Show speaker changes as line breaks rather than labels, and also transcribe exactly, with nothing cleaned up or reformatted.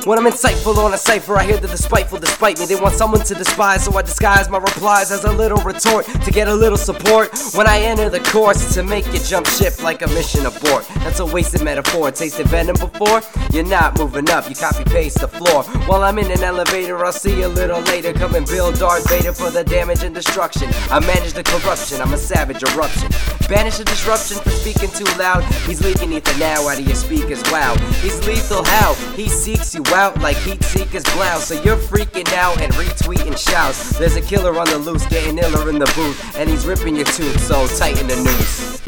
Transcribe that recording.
When I'm insightful on a cipher, I hear the despiteful despite me. They want someone to despise, so I disguise my replies as a little retort to get a little support. When I enter the course, to make you jump ship like a mission abort. That's a wasted metaphor. Tasted venom before? You're not moving up, you copy paste the floor. While I'm in an elevator, I'll see you a little later. Come and build Darth Vader for the damage and destruction. I manage the corruption, I'm a savage eruption. Banish the disruption for speaking too loud. He's leaking ether now out of your speakers, wow. He's lethal how? He seeks you out like heat seekers blouse. So you're freaking out and retweeting shouts. There's a killer on the loose, getting iller in the booth, and he's ripping your tooth, so tighten the noose.